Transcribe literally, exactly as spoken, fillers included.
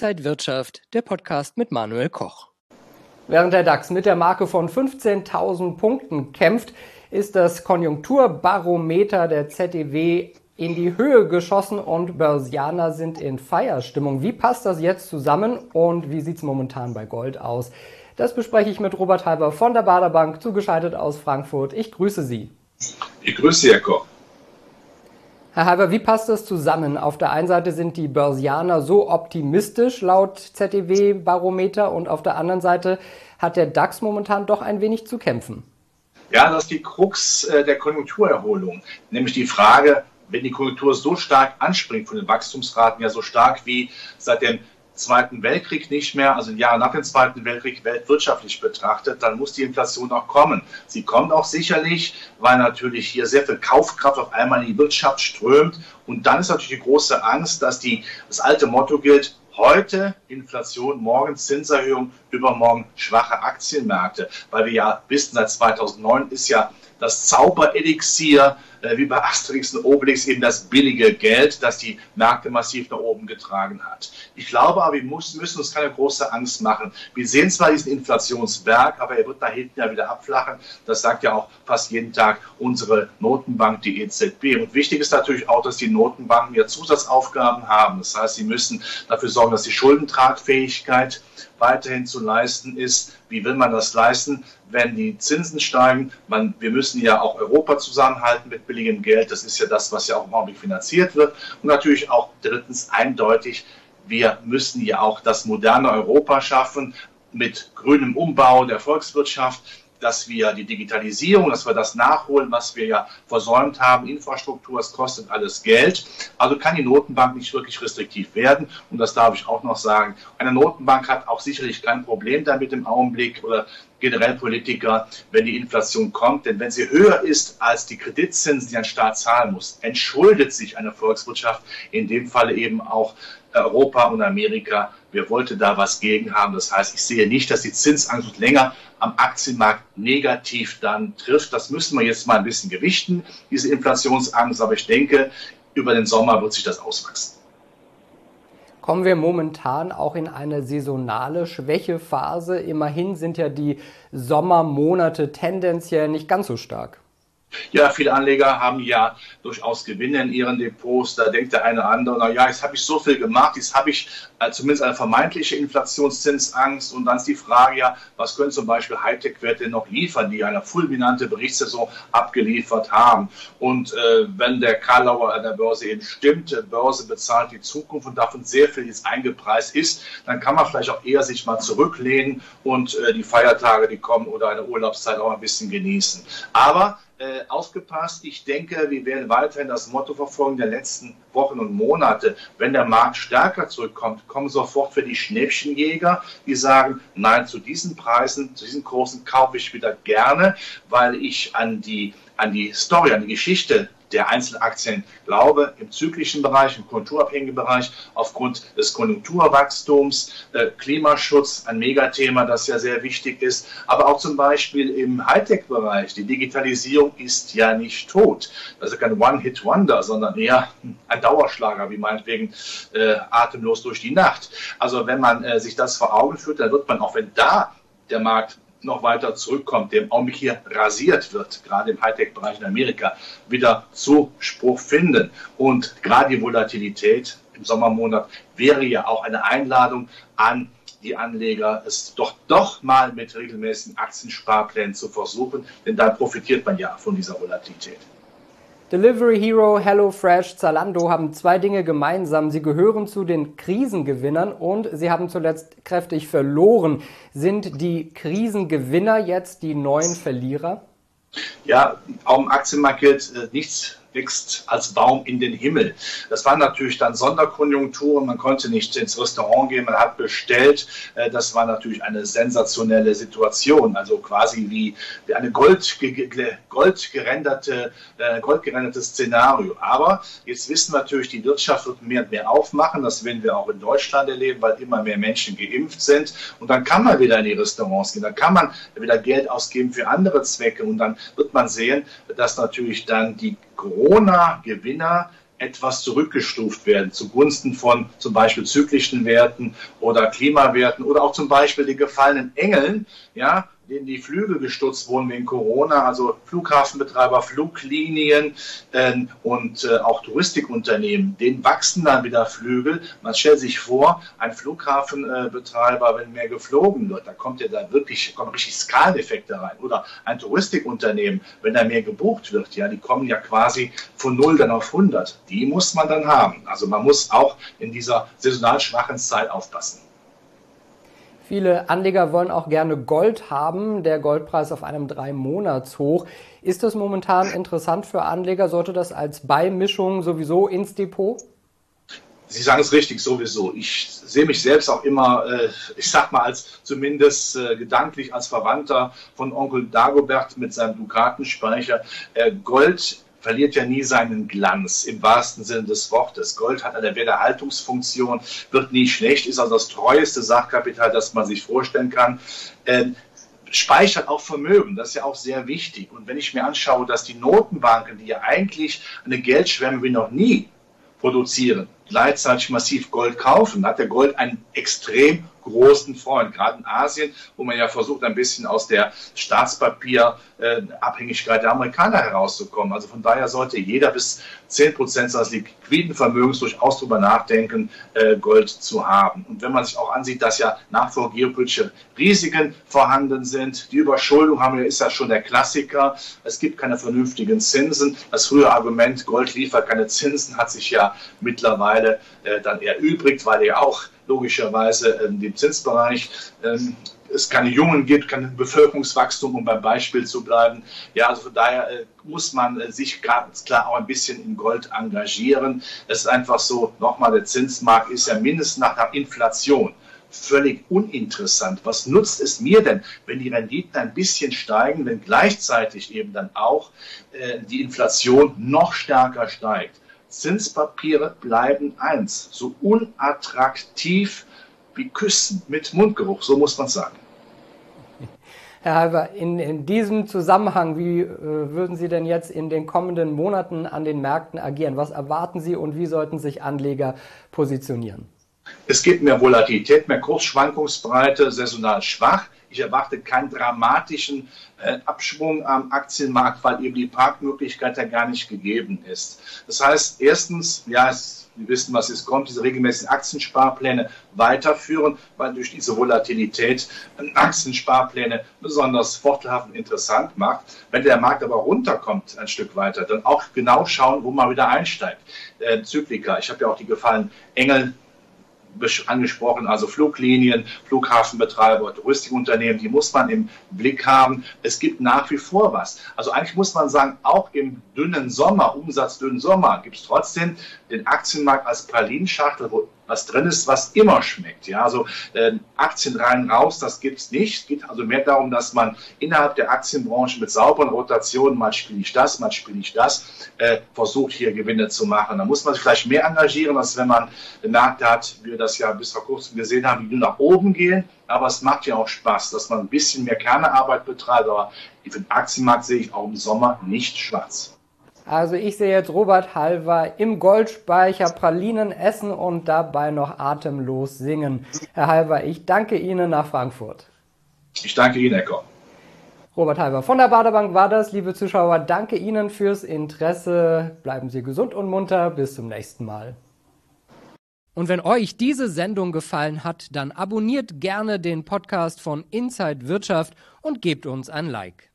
Inside Wirtschaft, der Podcast mit Manuel Koch. Während der DAX mit der Marke von fünfzehntausend Punkten kämpft, ist das Konjunkturbarometer der Z E W in die Höhe geschossen und Börsianer sind in Feierstimmung. Wie passt das jetzt zusammen und wie sieht es momentan bei Gold aus? Das bespreche ich mit Robert Halber von der Baader Bank, zugeschaltet aus Frankfurt. Ich grüße Sie. Ich grüße Sie, Herr Koch. Herr Halber, wie passt das zusammen? Auf der einen Seite sind die Börsianer so optimistisch laut Z E W-Barometer und auf der anderen Seite hat der DAX momentan doch ein wenig zu kämpfen. Ja, das ist die Krux äh, der Konjunkturerholung, nämlich die Frage, wenn die Konjunktur so stark anspringt, von den Wachstumsraten ja so stark wie seit dem Zweiten Weltkrieg nicht mehr, also Jahre nach dem Zweiten Weltkrieg weltwirtschaftlich betrachtet, dann muss die Inflation auch kommen. Sie kommt auch sicherlich, weil natürlich hier sehr viel Kaufkraft auf einmal in die Wirtschaft strömt. Und dann ist natürlich die große Angst, dass die, das alte Motto gilt, heute Inflation, morgen Zinserhöhung, übermorgen schwache Aktienmärkte. Weil wir ja wissen, seit zweitausendneun ist ja das Zauberelixier, äh, wie bei Asterix und Obelix, eben das billige Geld, das die Märkte massiv nach oben getragen hat. Ich glaube aber, wir muss, müssen uns keine große Angst machen. Wir sehen zwar diesen Inflationsberg, aber er wird da hinten ja wieder abflachen. Das sagt ja auch fast jeden Tag unsere Notenbank, die E Z B. Und wichtig ist natürlich auch, dass die Notenbanken ja Zusatzaufgaben haben. Das heißt, sie müssen dafür sorgen, dass die Schuldentragfähigkeit weiterhin zu leisten ist. Wie will man das leisten, wenn die Zinsen steigen? Man, wir müssen ja auch Europa zusammenhalten mit billigem Geld. Das ist ja das, was ja auch im Augenblick finanziert wird. Und natürlich auch drittens eindeutig, wir müssen ja auch das moderne Europa schaffen mit grünem Umbau der Volkswirtschaft, dass wir die Digitalisierung, dass wir das nachholen, was wir ja versäumt haben. Infrastruktur, es kostet alles Geld. Also kann die Notenbank nicht wirklich restriktiv werden. Und das darf ich auch noch sagen. Eine Notenbank hat auch sicherlich kein Problem damit im Augenblick oder generell Politiker, wenn die Inflation kommt. Denn wenn sie höher ist als die Kreditzinsen, die ein Staat zahlen muss, entschuldet sich eine Volkswirtschaft, in dem Falle eben auch Europa und Amerika. Wer wollte da was gegen haben? Das heißt, ich sehe nicht, dass die Zinsangst länger am Aktienmarkt negativ dann trifft. Das müssen wir jetzt mal ein bisschen gewichten, diese Inflationsangst. Aber ich denke, über den Sommer wird sich das auswachsen. Kommen wir momentan auch in eine saisonale Schwächephase? Immerhin sind ja die Sommermonate tendenziell nicht ganz so stark. Ja, viele Anleger haben ja durchaus Gewinne in ihren Depots. Da denkt der eine oder andere, na ja, jetzt habe ich so viel gemacht, jetzt habe ich äh, zumindest eine vermeintliche Inflationszinsangst. Und dann ist die Frage ja, was können zum Beispiel Hightech-Werte noch liefern, die eine fulminante Berichtssaison abgeliefert haben. Und äh, wenn der Karlauer an der Börse eben stimmt, die Börse bezahlt die Zukunft und davon sehr viel jetzt eingepreist ist, dann kann man vielleicht auch eher sich mal zurücklehnen und äh, die Feiertage, die kommen, oder eine Urlaubszeit auch ein bisschen genießen. Aber Äh, aufgepasst. Ich denke, wir werden weiterhin das Motto verfolgen der letzten Wochen und Monate. Wenn der Markt stärker zurückkommt, kommen sofort für die Schnäppchenjäger, die sagen, nein, zu diesen Preisen, zu diesen Kursen kaufe ich wieder gerne, weil ich an die, an die Story, an die Geschichte der Einzelaktien glaube, im zyklischen Bereich, im konjunkturabhängigen Bereich, aufgrund des Konjunkturwachstums, äh, Klimaschutz, ein Megathema, das ja sehr wichtig ist, aber auch zum Beispiel im Hightech-Bereich. Die Digitalisierung ist ja nicht tot. Das ist kein One-Hit-Wonder, sondern eher ein Dauerschlager, wie meinetwegen äh, atemlos durch die Nacht. Also wenn man äh, sich das vor Augen führt, dann wird man, auch wenn da der Markt noch weiter zurückkommt, der im Augenblick hier rasiert wird, gerade im Hightech-Bereich in Amerika, wieder Zuspruch finden. Und gerade die Volatilität im Sommermonat wäre ja auch eine Einladung an die Anleger, es doch doch mal mit regelmäßigen Aktiensparplänen zu versuchen, denn dann profitiert man ja von dieser Volatilität. Delivery Hero, HelloFresh, Zalando haben zwei Dinge gemeinsam. Sie gehören zu den Krisengewinnern und sie haben zuletzt kräftig verloren. Sind die Krisengewinner jetzt die neuen Verlierer? Ja, auch im Aktienmarkt gilt äh, nichts wächst als Baum in den Himmel. Das waren natürlich dann Sonderkonjunkturen, man konnte nicht ins Restaurant gehen, man hat bestellt. Das war natürlich eine sensationelle Situation, also quasi wie, wie eine Gold, goldgerenderte, goldgerendertes Szenario. Aber jetzt wissen wir natürlich, die Wirtschaft wird mehr und mehr aufmachen, das werden wir auch in Deutschland erleben, weil immer mehr Menschen geimpft sind und dann kann man wieder in die Restaurants gehen, dann kann man wieder Geld ausgeben für andere Zwecke und dann wird man sehen, dass natürlich dann die Corona-Gewinner etwas zurückgestuft werden zugunsten von zum Beispiel zyklischen Werten oder Klimawerten oder auch zum Beispiel den gefallenen Engeln, ja, denen die Flügel gestutzt wurden wegen Corona, also Flughafenbetreiber, Fluglinien äh, und äh, auch Touristikunternehmen, denen wachsen dann wieder Flügel. Man stellt sich vor, ein Flughafenbetreiber, wenn mehr geflogen wird, da kommt ja da wirklich, kommen richtig Skaleneffekte rein. Oder ein Touristikunternehmen, wenn da mehr gebucht wird, ja, die kommen ja quasi von null dann auf hundert. Die muss man dann haben. Also man muss auch in dieser saisonal schwachen Zeit aufpassen. Viele Anleger wollen auch gerne Gold haben. Der Goldpreis auf einem Drei-Monats-Hoch. Ist das momentan interessant für Anleger? Sollte das als Beimischung sowieso ins Depot? Sie sagen es richtig, sowieso. Ich sehe mich selbst auch immer, äh, ich sag mal, als zumindest äh, gedanklich als Verwandter von Onkel Dagobert mit seinem Dukatenspeicher. Äh, Gold verliert ja nie seinen Glanz, im wahrsten Sinne des Wortes. Gold hat eine Werterhaltungsfunktion, wird nie schlecht, ist also das treueste Sachkapital, das man sich vorstellen kann. Ähm, speichert auch Vermögen, das ist ja auch sehr wichtig. Und wenn ich mir anschaue, dass die Notenbanken, die ja eigentlich eine Geldschwemme wie noch nie produzieren, gleichzeitig massiv Gold kaufen, hat der Gold einen extrem großen Freund, gerade in Asien, wo man ja versucht, ein bisschen aus der Staatspapierabhängigkeit der Amerikaner herauszukommen. Also von daher sollte jeder bis zehn Prozent seines liquiden Vermögens durchaus darüber nachdenken, Gold zu haben. Und wenn man sich auch ansieht, dass ja nach wie vor geopolitische Risiken vorhanden sind, die Überschuldung haben wir, ist ja schon der Klassiker. Es gibt keine vernünftigen Zinsen. Das frühe Argument, Gold liefert keine Zinsen, hat sich ja mittlerweile dann erübrigt, weil er auch logischerweise in dem Zinsbereich ähm, es keine Jungen gibt, kein Bevölkerungswachstum, um beim Beispiel zu bleiben. Ja, also von daher äh, muss man äh, sich ganz klar auch ein bisschen in Gold engagieren. Es ist einfach so, nochmal, der Zinsmarkt ist ja mindestens nach der Inflation völlig uninteressant. Was nutzt es mir denn, wenn die Renditen ein bisschen steigen, wenn gleichzeitig eben dann auch äh, die Inflation noch stärker steigt? Zinspapiere bleiben eins, so unattraktiv wie Küssen mit Mundgeruch, so muss man sagen. Herr Halver, in, in diesem Zusammenhang, wie äh, würden Sie denn jetzt in den kommenden Monaten an den Märkten agieren? Was erwarten Sie und wie sollten sich Anleger positionieren? Es gibt mehr Volatilität, mehr Kursschwankungsbreite, saisonal schwach. Ich erwarte keinen dramatischen äh, Abschwung am Aktienmarkt, weil eben die Parkmöglichkeit ja gar nicht gegeben ist. Das heißt, erstens, ja, es, wir wissen, was jetzt kommt, diese regelmäßigen Aktiensparpläne weiterführen, weil durch diese Volatilität äh, Aktiensparpläne besonders vorteilhaft und interessant macht. Wenn der Markt aber runterkommt ein Stück weiter, dann auch genau schauen, wo man wieder einsteigt. Äh, Zyklika, ich habe ja auch die gefallenen Engel angesprochen, also Fluglinien, Flughafenbetreiber, Touristikunternehmen, die muss man im Blick haben. Es gibt nach wie vor was. Also eigentlich muss man sagen, auch im dünnen Sommer, umsatzdünnen Sommer, gibt es trotzdem den Aktienmarkt als Pralinschachtel, wo was drin ist, was immer schmeckt. Ja, also äh, Aktien rein, raus, das gibt es nicht. Es geht also mehr darum, dass man innerhalb der Aktienbranche mit sauberen Rotationen, mal spiele ich das, mal spiele ich das, äh, versucht hier Gewinne zu machen. Da muss man sich vielleicht mehr engagieren, als wenn man Märkte hat, wie wir das ja bis vor kurzem gesehen haben, die nur nach oben gehen. Aber es macht ja auch Spaß, dass man ein bisschen mehr Kernearbeit betreibt. Aber für den Aktienmarkt sehe ich auch im Sommer nicht schwarz. Also ich sehe jetzt Robert Halver im Goldspeicher Pralinen essen und dabei noch atemlos singen. Herr Halver, ich danke Ihnen nach Frankfurt. Ich danke Ihnen, Herr Koch. Robert Halver von der Baderbank war das. Liebe Zuschauer, danke Ihnen fürs Interesse. Bleiben Sie gesund und munter. Bis zum nächsten Mal. Und wenn euch diese Sendung gefallen hat, dann abonniert gerne den Podcast von Inside Wirtschaft und gebt uns ein Like.